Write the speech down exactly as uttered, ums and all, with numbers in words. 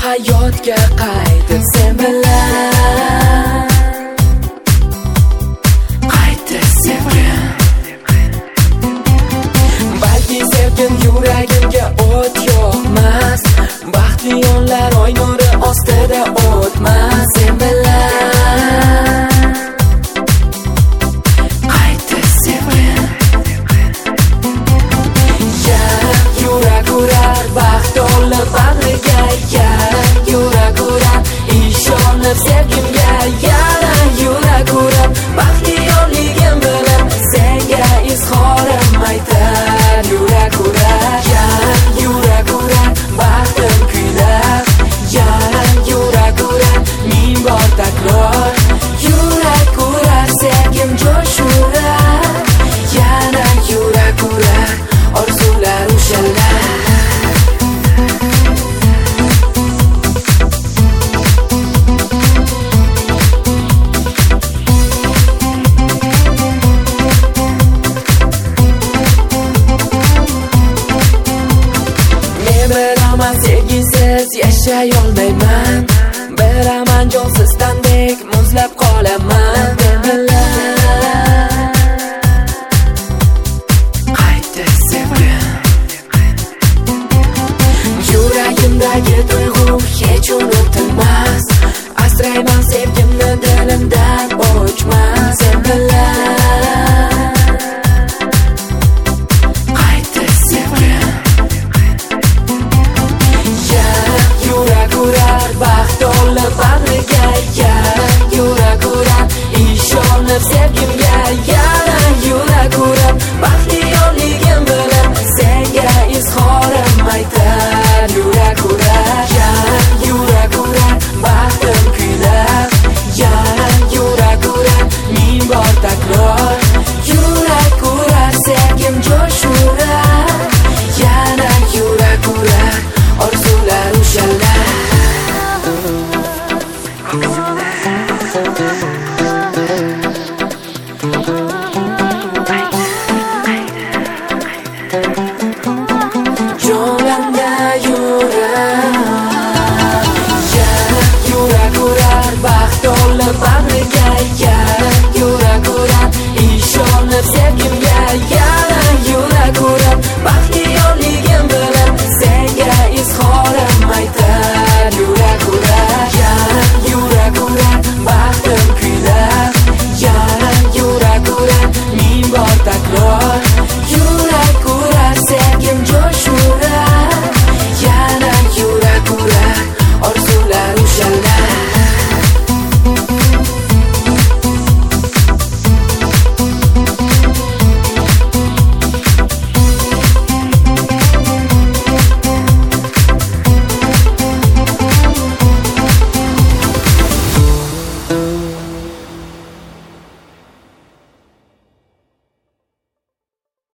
hayotga qaytib sen bilan qaytib sevgim. Balki sevgim yuragimga o't yoqmas, baxtli yonlar oy nuri ostida o'tmas sen bilan qaytib sevgim. Yarim yurak urar baxt olib bag'riga, yarim yurak urar ishonib sevgimga, yarim yurak urar baxtli yonligim bilan senga izhorim aytar. Yurak urar, yarim yurak urar baxtim kuylar, yarim yurak urar ming bor takror. Yurak urar sevgim jo'sh urar, yana yurak urar orzular o'shalar. Sevgisiz yashay olmayman, beraman jonsiz tandek muzlab qolaman sen bilan qaytib sevgim. Yuragimdagi tuyg'u hech unutilmas, asrayman sevgimni dilimdan o'chmas sen bilan qaytib sevgim. Yurak urar baxt olib bag'riga, yarim yurak urar ishonib sevgimga, yarim yurak urar baxtli yonligim bilan senga izhorim aytar. Yurak urar, yarim yurak urar baxtim kuylar, yarim yurak urar ming bor takror. Yurak urar sevgim jo'sh urar, yana yurak urar orzular o'shalar. Jonimda yurar, yarim yurak urar baxt olib bag'riga, yarim yurak urar ishonib sevgim